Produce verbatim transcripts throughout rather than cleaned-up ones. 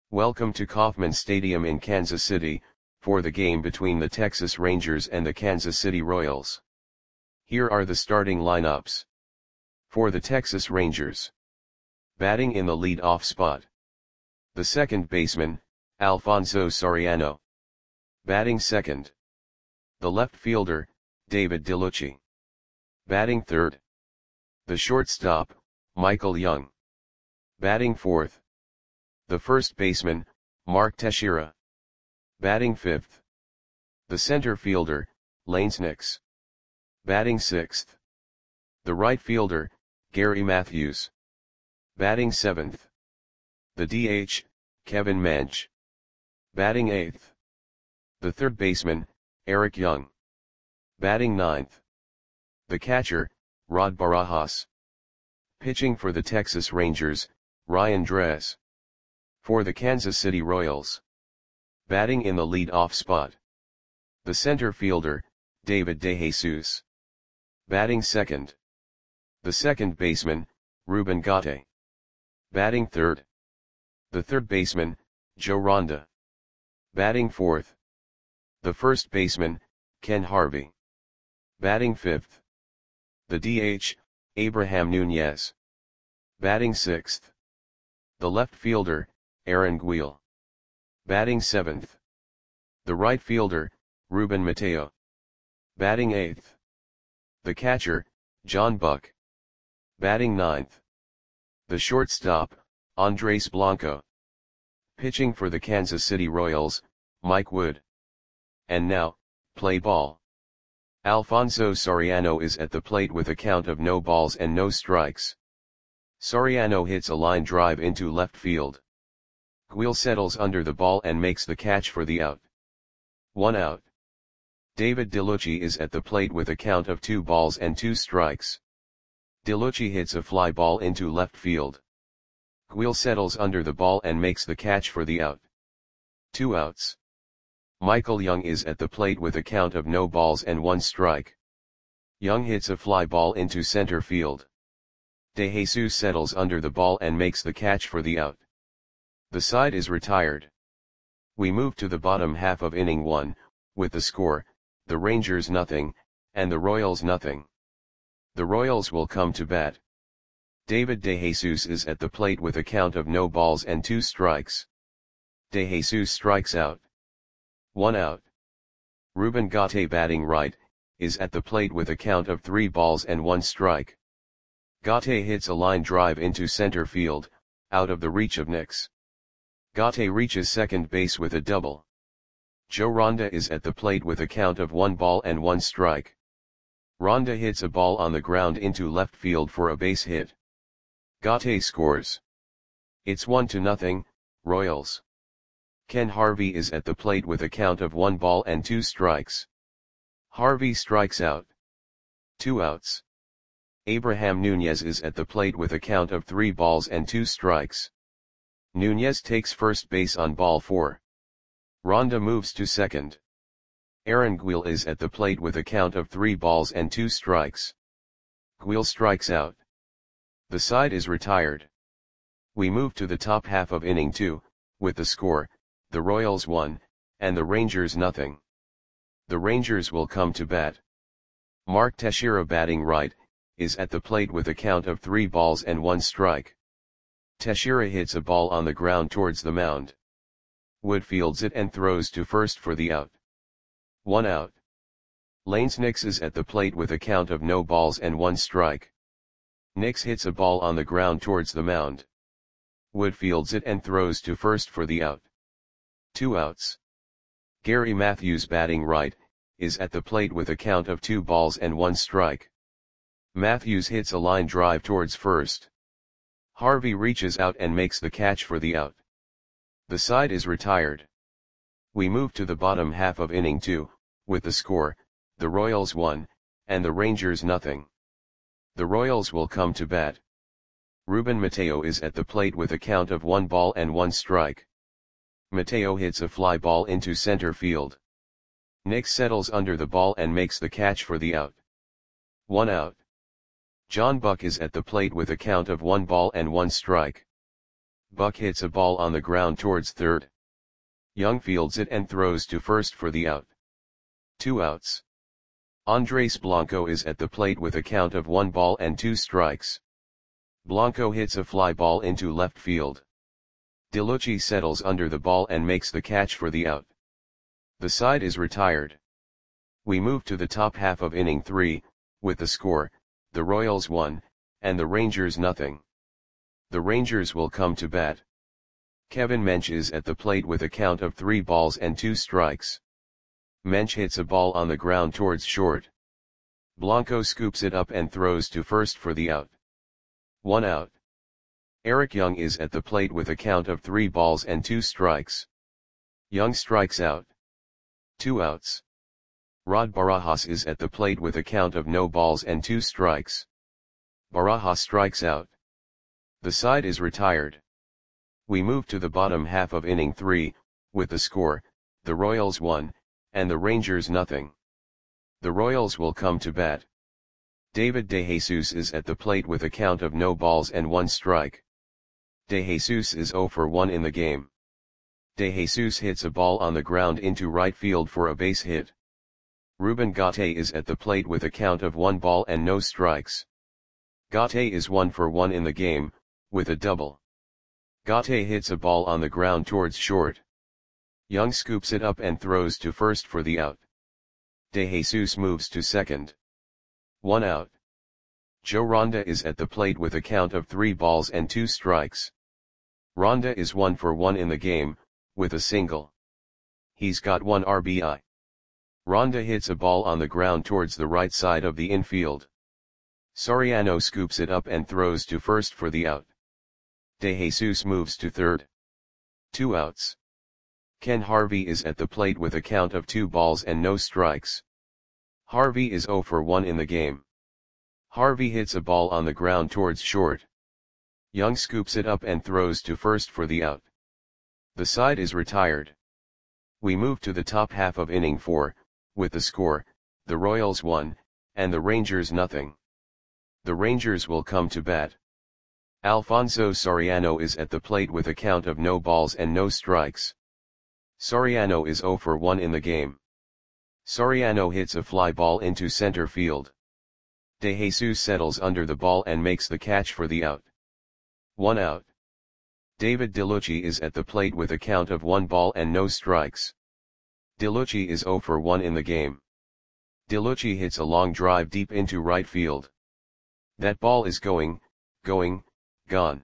Welcome to Kauffman Stadium in Kansas City, for the game between the Texas Rangers and the Kansas City Royals. Here are the starting lineups. For the Texas Rangers. Batting in the lead-off spot. The second baseman, Alfonso Soriano. Batting second. The left fielder, David DeLucci. Batting third. The shortstop, Michael Young. Batting fourth. The first baseman, Mark Teixeira. Batting fifth. The center fielder, Lanes Nix. Batting sixth. The right fielder, Gary Matthews. Batting seventh. The D H, Kevin Mench. Batting eighth. The third baseman, Eric Young. Batting ninth. The catcher, Rod Barajas. Pitching for the Texas Rangers, Ryan Dress. For the Kansas City Royals. Batting in the lead-off spot. The center fielder, David DeJesus. Batting second. The second baseman, Ruben Gate. Batting third. The third baseman, Joe Ronda. Batting fourth. The first baseman, Ken Harvey. Batting fifth. The D H, Abraham Nunez. Batting sixth. The left fielder, Aaron Guil. Batting seventh. The right fielder, Ruben Mateo. Batting eighth. The catcher, John Buck. Batting ninth. The shortstop, Andres Blanco. Pitching for the Kansas City Royals, Mike Wood. And now, play ball. Alfonso Soriano is at the plate with a count of no balls and no strikes. Soriano hits a line drive into left field. Guil settles under the ball and makes the catch for the out. One out. David DeLucci is at the plate with a count of two balls and two strikes. DeLucci hits a fly ball into left field. Guil settles under the ball and makes the catch for the out. Two outs. Michael Young is at the plate with a count of no balls and one strike. Young hits a fly ball into center field. DeJesus settles under the ball and makes the catch for the out. The side is retired. We move to the bottom half of inning one, with the score, the Rangers nothing, and the Royals nothing. The Royals will come to bat. David DeJesus is at the plate with a count of no balls and two strikes. DeJesus strikes out. One out. Ruben Gate, batting right, is at the plate with a count of three balls and one strike. Gate hits a line drive into center field, out of the reach of Nix. Gate reaches second base with a double. Joe Ronda is at the plate with a count of one ball and one strike. Ronda hits a ball on the ground into left field for a base hit. Gate scores. It's one to nothing, Royals. Ken Harvey is at the plate with a count of one ball and two strikes. Harvey strikes out. Two outs. Abraham Nunez is at the plate with a count of three balls and two strikes. Nunez takes first base on ball four. Ronda moves to second. Aaron Guil is at the plate with a count of three balls and two strikes. Guil strikes out. The side is retired. We move to the top half of inning two, with the score, the Royals one, and the Rangers nothing. The Rangers will come to bat. Mark Teixeira, batting right, is at the plate with a count of three balls and one strike. Teixeira hits a ball on the ground towards the mound. Wood fields it and throws to first for the out. One out. Lanes Nix is at the plate with a count of no balls and one strike. Nix hits a ball on the ground towards the mound. Wood fields it and throws to first for the out. Two outs. Gary Matthews, batting right, is at the plate with a count of two balls and one strike. Matthews hits a line drive towards first. Harvey reaches out and makes the catch for the out. The side is retired. We move to the bottom half of inning two, with the score, the Royals one, and the Rangers nothing. The Royals will come to bat. Ruben Mateo is at the plate with a count of one ball and one strike. Mateo hits a fly ball into center field. Nix settles under the ball and makes the catch for the out. One out. John Buck is at the plate with a count of one ball and one strike. Buck hits a ball on the ground towards third. Young fields it and throws to first for the out. Two outs. Andres Blanco is at the plate with a count of one ball and two strikes. Blanco hits a fly ball into left field. DeLucci settles under the ball and makes the catch for the out. The side is retired. We move to the top half of inning three, with the score, the Royals one, and the Rangers nothing. The Rangers will come to bat. Kevin Mench is at the plate with a count of three balls and two strikes. Mench hits a ball on the ground towards short. Blanco scoops it up and throws to first for the out. One out. Eric Young is at the plate with a count of three balls and two strikes. Young strikes out. Two outs. Rod Barajas is at the plate with a count of no balls and two strikes. Barajas strikes out. The side is retired. We move to the bottom half of inning three, with the score, the Royals one, and the Rangers nothing. The Royals will come to bat. David DeJesus is at the plate with a count of no balls and one strike. DeJesus is zero for one in the game. DeJesus hits a ball on the ground into right field for a base hit. Ruben Gate is at the plate with a count of one ball and no strikes. Gate is one for one in the game, with a double. Gate hits a ball on the ground towards short. Young scoops it up and throws to first for the out. DeJesus moves to second. One out. Joe Ronda is at the plate with a count of three balls and two strikes. Ronda is one for one in the game, with a single. He's got one R B I. Ronda hits a ball on the ground towards the right side of the infield. Soriano scoops it up and throws to first for the out. DeJesus moves to third. Two outs. Ken Harvey is at the plate with a count of two balls and no strikes. Harvey is zero for one in the game. Harvey hits a ball on the ground towards short. Young scoops it up and throws to first for the out. The side is retired. We move to the top half of inning four, with the score, the Royals one, and the Rangers nothing. The Rangers will come to bat. Alfonso Soriano is at the plate with a count of no balls and no strikes. Soriano is zero for one in the game. Soriano hits a fly ball into center field. DeJesus settles under the ball and makes the catch for the out. One out. David DeLucci is at the plate with a count of one ball and no strikes. DeLucci is zero for one in the game. DeLucci hits a long drive deep into right field. That ball is going, going, gone.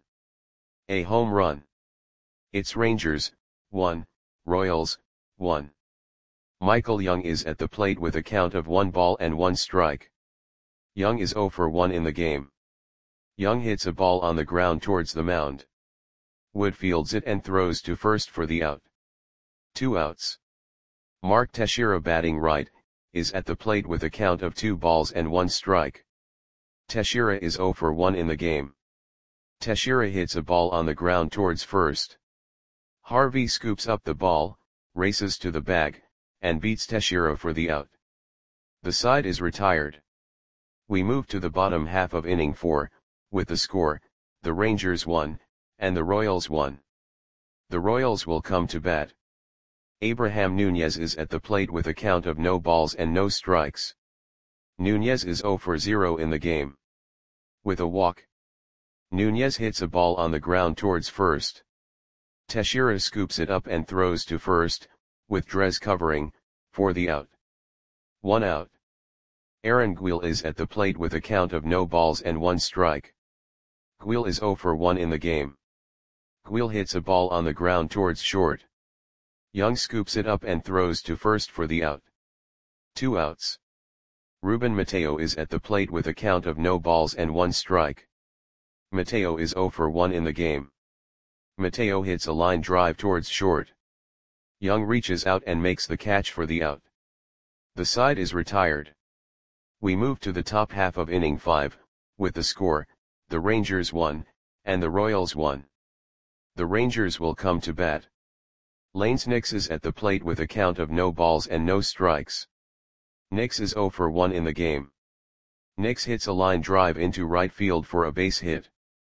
A home run. It's Rangers, one, Royals, one. Michael Young is at the plate with a count of one ball and one strike. Young is zero for one in the game. Young hits a ball on the ground towards the mound. Wood fields it and throws to first for the out. Two outs. Mark Teixeira, batting right, is at the plate with a count of two balls and one strike. Teixeira is zero for one in the game. Teixeira hits a ball on the ground towards first. Harvey scoops up the ball, races to the bag, and beats Teixeira for the out. The side is retired. We move to the bottom half of inning four, with the score, the Rangers one, and the Royals one. The Royals will come to bat. Abraham Nunez is at the plate with a count of no balls and no strikes. Nunez is zero for zero in the game. With a walk. Nunez hits a ball on the ground towards first. Teixeira scoops it up and throws to first, with Drez covering, for the out. One out. Aaron Guil is at the plate with a count of no balls and one strike. Guil is zero for one in the game. Guil hits a ball on the ground towards short. Young scoops it up and throws to first for the out. Two outs. Ruben Mateo is at the plate with a count of no balls and one strike. Mateo is zero for one in the game. Mateo hits a line drive towards short. Young reaches out and makes the catch for the out. The side is retired. We move to the top half of inning five, with the score, the Rangers one, and the Royals one. The Rangers will come to bat. Lanes Nix is at the plate with a count of no balls and no strikes. Nix is zero for one in the game. Nix hits a line drive into right field for a base hit.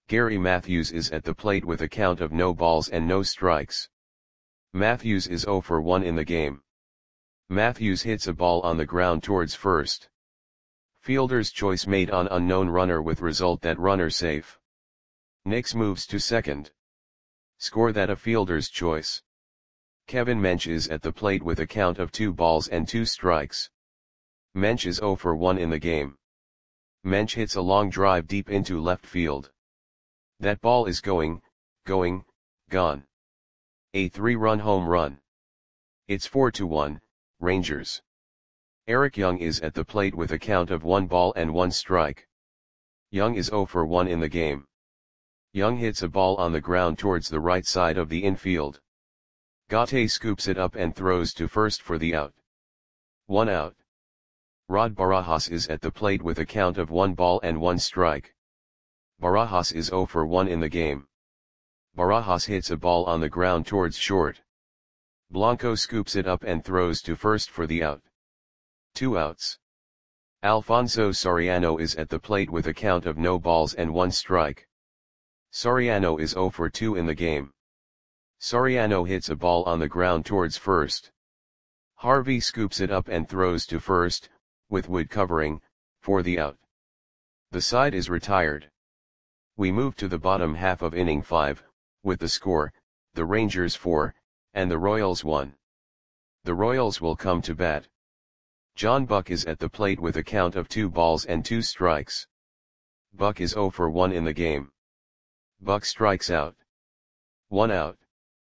Gary Matthews is at the plate with a count of no balls and no strikes. Matthews is zero for one in the game. Matthews hits a ball on the ground towards first. Fielder's choice made on unknown runner with result that runner safe. Nix moves to second. Score that a fielder's choice. Kevin Mench is at the plate with a count of two balls and two strikes. Mench is zero for one in the game. Mench hits a long drive deep into left field. That ball is going, going, gone. A three-run home run. It's four to one, Rangers. Eric Young is at the plate with a count of one ball and one strike. Young is zero for one in the game. Young hits a ball on the ground towards the right side of the infield. Gaute scoops it up and throws to first for the out. One out. Rod Barajas is at the plate with a count of one ball and one strike. Barajas is zero for one in the game. Barajas hits a ball on the ground towards short. Blanco scoops it up and throws to first for the out. Two outs. Alfonso Soriano is at the plate with a count of no balls and one strike. Soriano is zero for two in the game. Soriano hits a ball on the ground towards first. Harvey scoops it up and throws to first, with Wood covering, for the out. The side is retired. We move to the bottom half of inning five, with the score, the Rangers four, and the Royals one. The Royals will come to bat. John Buck is at the plate with a count of two balls and two strikes. Buck is zero for one in the game. Buck strikes out. One out.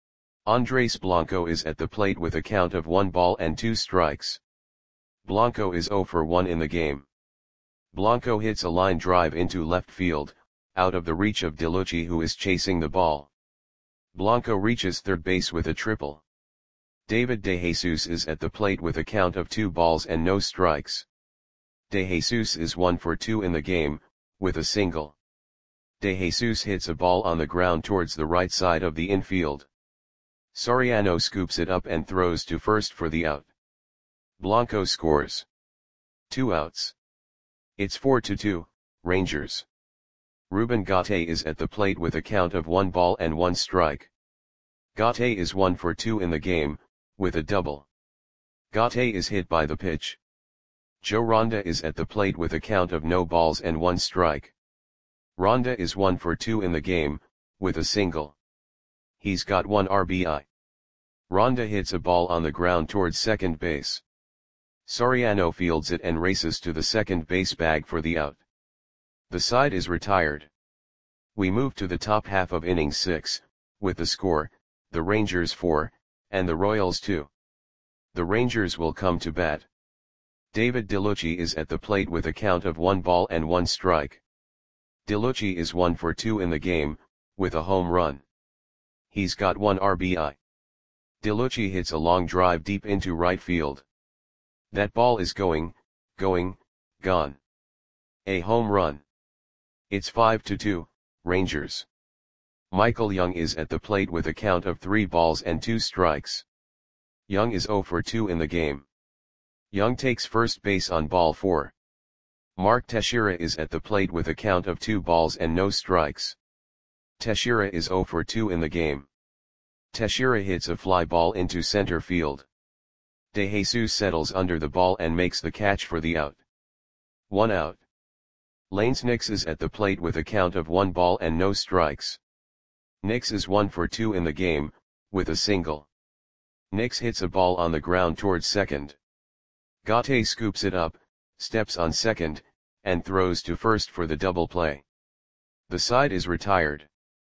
Andres Blanco is at the plate with a count of one ball and two strikes. Blanco is zero for one in the game. Blanco hits a line drive into left field, out of the reach of DeLucci, who is chasing the ball. Blanco reaches third base with a triple. David DeJesus is at the plate with a count of two balls and no strikes. DeJesus is one for two in the game, with a single. DeJesus hits a ball on the ground towards the right side of the infield. Soriano scoops it up and throws to first for the out. Blanco scores. Two outs. It's four to two, Rangers. Ruben Gaute is at the plate with a count of one ball and one strike. Gaute is one for two in the game, with a double. Gaute is hit by the pitch. Joe Ronda is at the plate with a count of no balls and one strike. Ronda is one for two in the game, with a single. He's got one R B I. Ronda hits a ball on the ground towards second base. Soriano fields it and races to the second base bag for the out. The side is retired. We move to the top half of inning six, with the score, the Rangers four, and the Royals two. The Rangers will come to bat. David DeLucci is at the plate with a count of one ball and one strike. DeLucci is one for two in the game, with a home run. He's got one R B I. DeLucci hits a long drive deep into right field. That ball is going, going, gone. A home run. It's five to two, Rangers. Michael Young is at the plate with a count of three balls and two strikes. Young is zero for two in the game. Young takes first base on ball four. Mark Teixeira is at the plate with a count of two balls and no strikes. Teixeira is zero for two in the game. Teixeira hits a fly ball into center field. DeJesus settles under the ball and makes the catch for the out. One out. Lanes Nix is at the plate with a count of one ball and no strikes. Nix is one for two in the game, with a single. Nix hits a ball on the ground towards second. Gaute scoops it up, steps on second, and throws to first for the double play. The side is retired.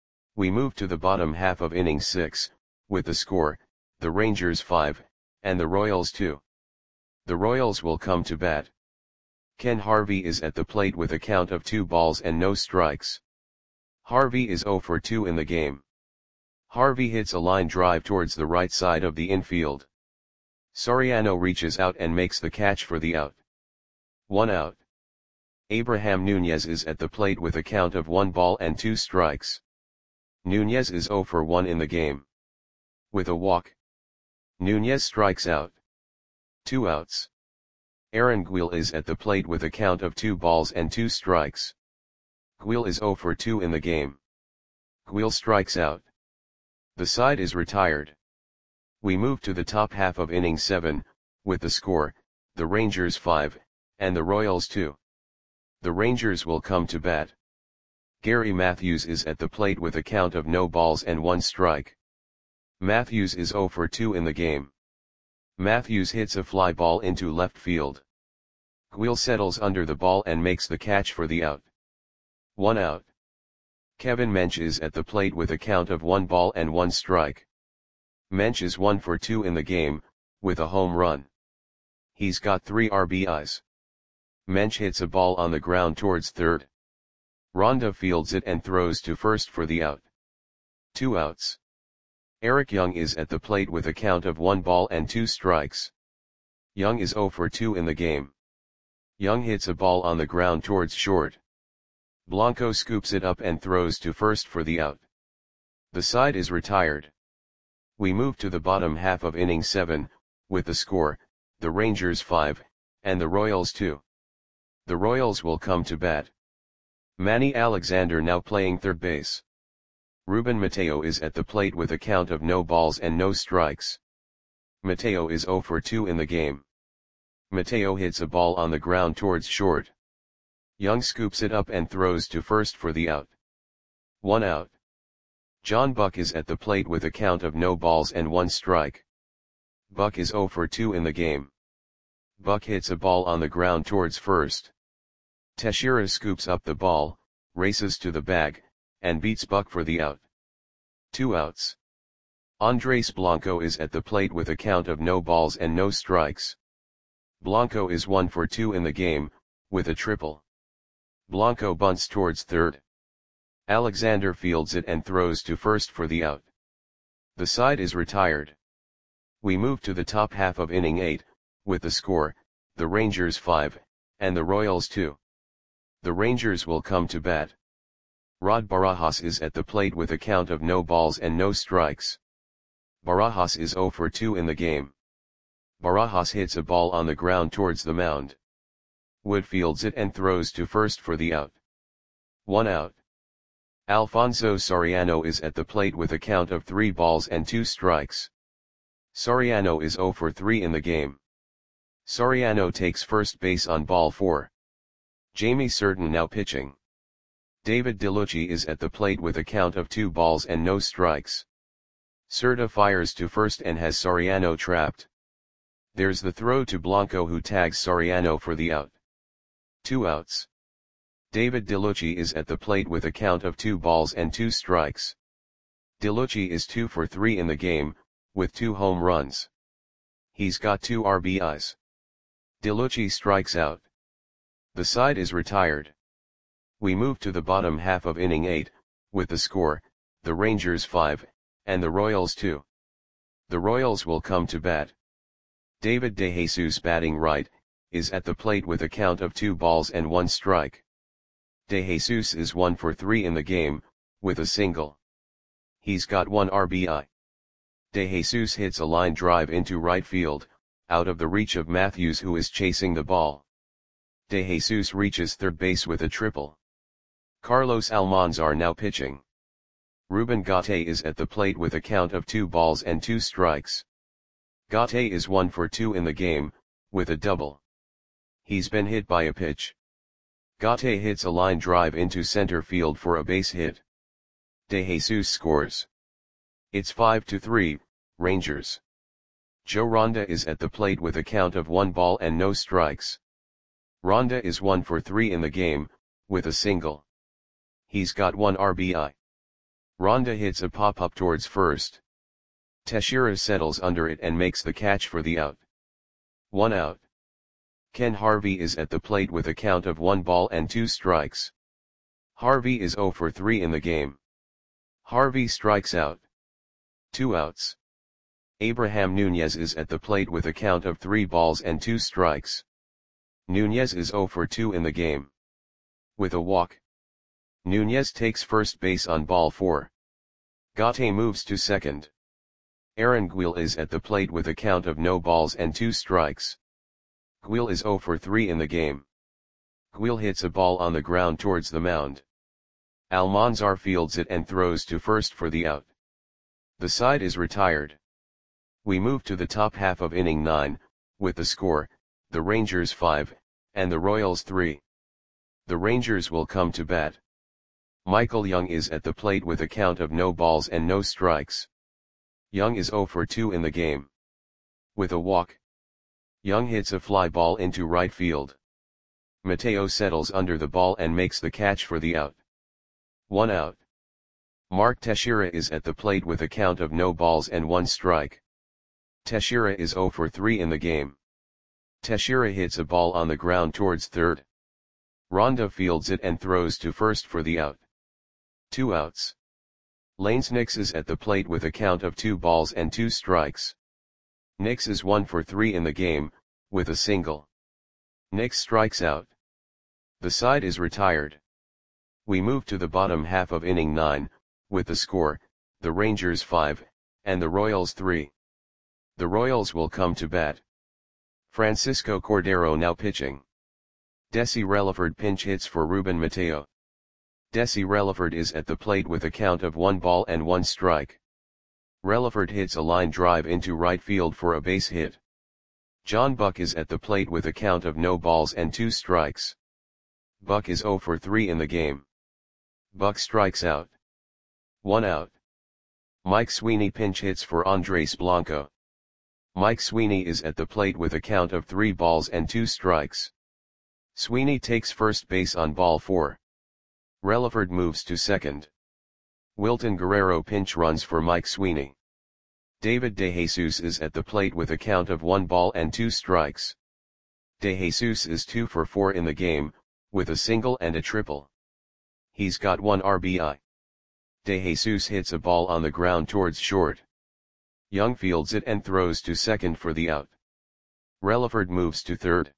We move to the bottom half of inning six, with the score, the Rangers five, and the Royals two. The Royals will come to bat. Ken Harvey is at the plate with a count of two balls and no strikes. Harvey is zero for two in the game. Harvey hits a line drive towards the right side of the infield. Soriano reaches out and makes the catch for the out. One out. Abraham Nunez is at the plate with a count of one ball and two strikes. Nunez is zero for one in the game. With a walk. Nunez strikes out. Two outs. Aaron Guil is at the plate with a count of two balls and two strikes. Guil is zero for two in the game. Guil strikes out. The side is retired. We move to the top half of inning seven, with the score, the Rangers five, and the Royals two. The Rangers will come to bat. Gary Matthews is at the plate with a count of no balls and one strike. Matthews is zero for two in the game. Matthews hits a fly ball into left field. Guil settles under the ball and makes the catch for the out. One out. Kevin Mench is at the plate with a count of one ball and one strike. Mench is one for two in the game, with a home run. He's got three R B Is. Mench hits a ball on the ground towards third. Ronda fields it and throws to first for the out. Two outs. Eric Young is at the plate with a count of one ball and two strikes. Young is zero for two in the game. Young hits a ball on the ground towards short. Blanco scoops it up and throws to first for the out. The side is retired. We move to the bottom half of inning seven, with the score, the Rangers five, and the Royals two. The Royals will come to bat. Manny Alexander now playing third base. Ruben Mateo is at the plate with a count of no balls and no strikes. Mateo is zero for two in the game. Mateo hits a ball on the ground towards short. Young scoops it up and throws to first for the out. One out. John Buck is at the plate with a count of no balls and one strike. Buck is zero for two in the game. Buck hits a ball on the ground towards first. Teixeira scoops up the ball, races to the bag, and beats Buck for the out. Two outs. Andres Blanco is at the plate with a count of no balls and no strikes. Blanco is one for two in the game, with a triple. Blanco bunts towards third. Alexander fields it and throws to first for the out. The side is retired. We move to the top half of inning eight, with the score, the Rangers five, and the Royals two. The Rangers will come to bat. Rod Barajas is at the plate with a count of no balls and no strikes. Barajas is zero for two in the game. Barajas hits a ball on the ground towards the mound. Wood fields it and throws to first for the out. One out. Alfonso Soriano is at the plate with a count of three balls and two strikes. Soriano is zero for three in the game. Soriano takes first base on ball four. Jamie Certain now pitching. David DeLucci is at the plate with a count of two balls and no strikes. Certa fires to first and has Soriano trapped. There's the throw to Blanco, who tags Soriano for the out. Two outs. David DeLucci is at the plate with a count of two balls and two strikes. DeLucci is two for three in the game, with two home runs. He's got two R B Is. DeLucci strikes out. The side is retired. We move to the bottom half of inning eight, with the score, the Rangers five, and the Royals two. The Royals will come to bat. David DeJesus, batting right, is at the plate with a count of two balls and one strike. DeJesus is one for three in the game, with a single. He's got one R B I. DeJesus hits a line drive into right field, out of the reach of Matthews, who is chasing the ball. DeJesus reaches third base with a triple. Carlos Almanzar now pitching. Ruben Gate is at the plate with a count of two balls and two strikes. Gate is one for two in the game, with a double. He's been hit by a pitch. Gate hits a line drive into center field for a base hit. DeJesus scores. It's five to three, Rangers. Joe Ronda is at the plate with a count of one ball and no strikes. Ronda is one for three in the game, with a single. He's got one R B I. Ronda hits a pop-up towards first. Teixeira settles under it and makes the catch for the out. One out. Ken Harvey is at the plate with a count of one ball and two strikes. Harvey is zero for three in the game. Harvey strikes out. Two outs. Abraham Nunez is at the plate with a count of three balls and two strikes. Nunez is zero for two in the game. With a walk. Nunez takes first base on ball four. Gate moves to second. Aaron Guil is at the plate with a count of no balls and two strikes. Guil is zero for three in the game. Guil hits a ball on the ground towards the mound. Almanzar fields it and throws to first for the out. The side is retired. We move to the top half of inning nine, with the score, the Rangers five, and the Royals three. The Rangers will come to bat. Michael Young is at the plate with a count of no balls and no strikes. Young is zero for two in the game. With a walk, Young hits a fly ball into right field. Mateo settles under the ball and makes the catch for the out. One out. Mark Teixeira is at the plate with a count of no balls and one strike. Teixeira is zero for three in the game. Teixeira hits a ball on the ground towards third. Ronda fields it and throws to first for the out. Two outs. Lanes Nix is at the plate with a count of two balls and two strikes. Nix is one for three in the game, with a single. Nix strikes out. The side is retired. We move to the bottom half of inning nine, with the score, the Rangers five, and the Royals three. The Royals will come to bat. Francisco Cordero now pitching. Desi Relaford pinch hits for Ruben Mateo. Desi Relaford is at the plate with a count of one ball and one strike. Relaford hits a line drive into right field for a base hit. John Buck is at the plate with a count of no balls and two strikes. Buck is zero for three in the game. Buck strikes out. One out. Mike Sweeney pinch hits for Andres Blanco. Mike Sweeney is at the plate with a count of three balls and two strikes. Sweeney takes first base on ball four. Relaford moves to second. Wilton Guerrero pinch runs for Mike Sweeney. David DeJesus is at the plate with a count of one ball and two strikes. DeJesus is two for four in the game, with a single and a triple. He's got one R B I. DeJesus hits a ball on the ground towards short. Young fields it and throws to second for the out. Relaford moves to third.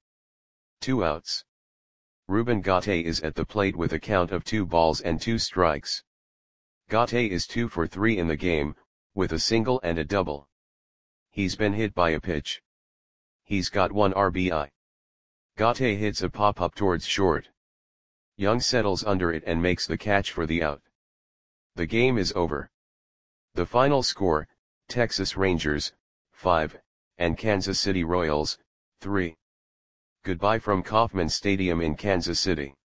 Two outs. Ruben Gatte is at the plate with a count of two balls and two strikes. Gatte is two for three in the game, with a single and a double. He's been hit by a pitch. He's got one R B I. Gatte hits a pop-up towards short. Young settles under it and makes the catch for the out. The game is over. The final score, Texas Rangers, five, and Kansas City Royals, three. Goodbye from Kauffman Stadium in Kansas City.